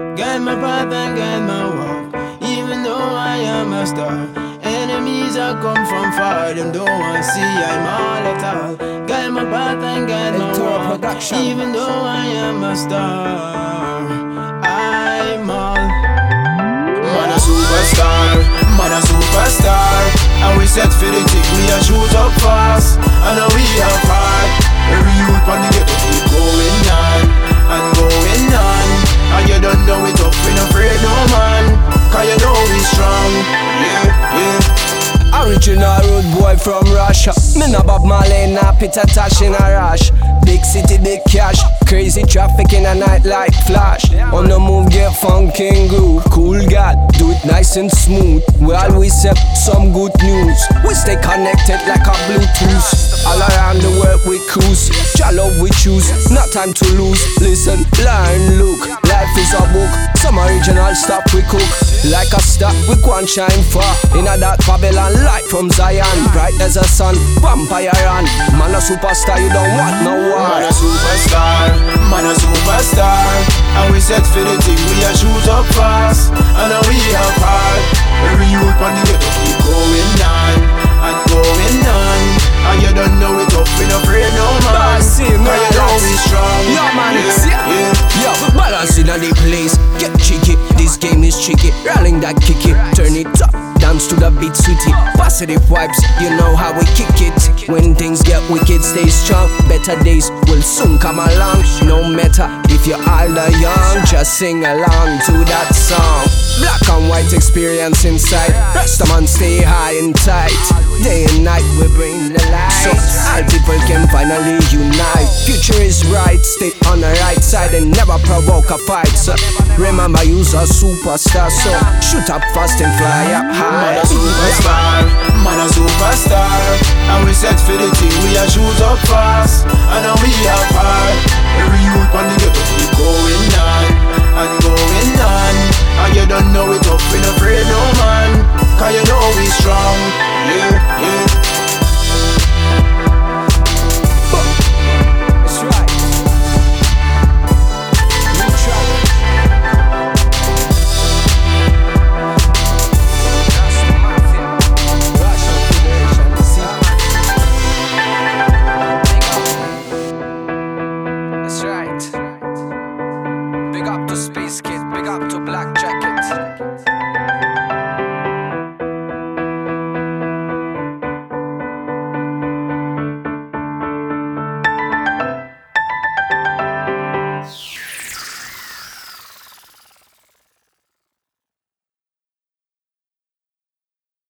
Guide my path and guide my walk, even though I am a star. Enemies are come from far, them don't want to see I'm all at all. Guide my path and guide my walk, even though I am a star. I'm all. Man a superstar, man a superstar. And we set for the tick, we a shoot up fast. And now we are hard. Every youth on the ghetto keep going on and going on. And you don't know it up, we no afraid no man, cause you know we strong, yeah, yeah. Original road boy from Russia. Me no Bob Marley, nah Peter Tosh in a rush. Big city, big cash, crazy traffic in a night like flash. On the move, get funky and groove. Cool gal, do it nice and smooth. We always have some good news. We stay connected like a Bluetooth. All around the world we cruise. Jah love we choose, not time to lose. Listen, learn, look, life is a book. Some original stuff we cook. Like a star, we go and shine far. In a dark Babylon, light from Zion. Bright as a sun, vampire run. Man a superstar, you don't want no war. Man a superstar, man a superstar. And we set for the thing, we a shoot up fast. And now we are hard. Every youth on the ghetto keep going on and going on. And you don't know it up, we no afraid no man, cause you know we strong. Yeah man, yeah, yeah. Yo, balance in the place. Get cheeky, this game is tricky. Rolling that kicky, turn it up, dance to the beat, sweetie. Positive vibes, you know how we kick it. When things get wicked, stay strong. Better days will soon come along. No matter if you're old or young, just sing along to that song. Black and white experience inside. Rastaman stay high and tight. Day and night we bring the light, so all people can finally unite. Future is bright, stay on the right side and never provoke a fight. So remember you's a superstar, so shoot up fast and fly up high. Man a superstar, man a superstar. And we set for the thing, we a shoot up fast. And now we are hard. Every youth on the ghetto keep going on and going on. And you don't know it up, we no afraid no man, cause you know we strong, yeah, yeah. That's right. We try. That's the mafia. Russian Federation. See? Big up. That's right. Big up to Space Kid. Big up to Blackjack.